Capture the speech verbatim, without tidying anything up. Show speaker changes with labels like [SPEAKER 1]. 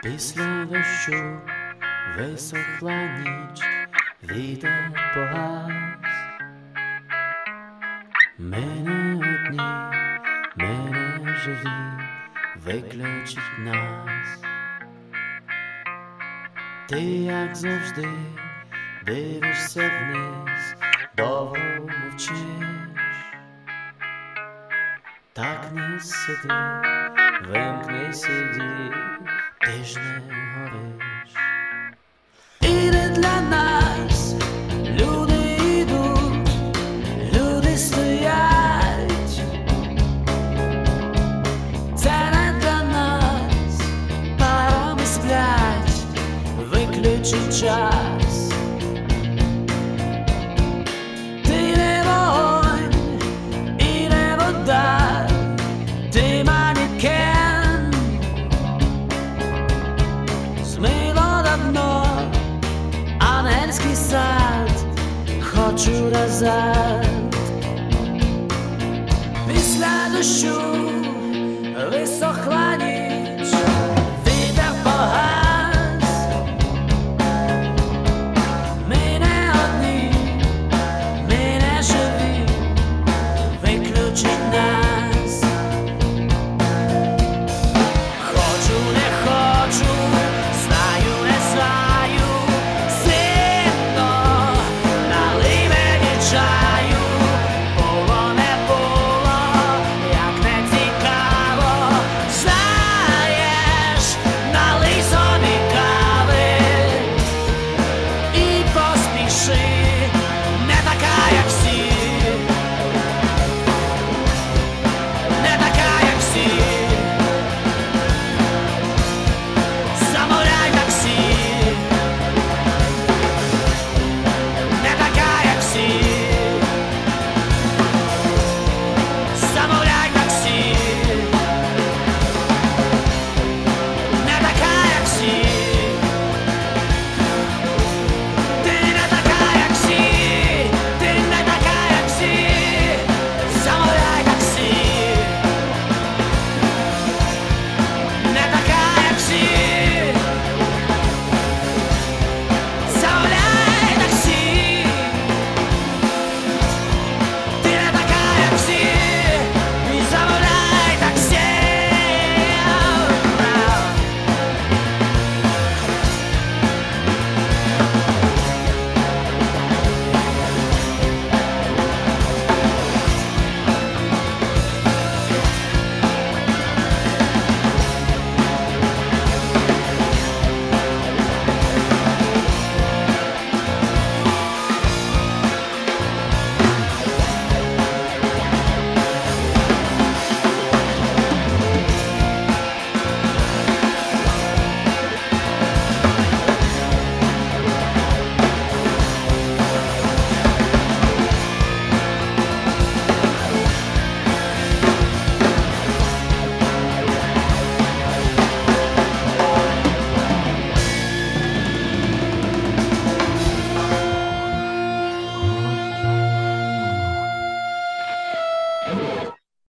[SPEAKER 1] Після дощу висохла ніч, вітер погас. Ми не одні, ми не живі, виключить нас. Ти, як завжди, дивишся вниз, довго мовчиш. Так не сиди, вимкни сіді, ти ж не гориш. І не для нас люди йдуть, люди стоять. Це не для нас, парами сплять, виключить час. Ти не вогонь і не вода, ти манікен. Змило давно ангельський сад, хочу назад. Після дощу висохла ніч,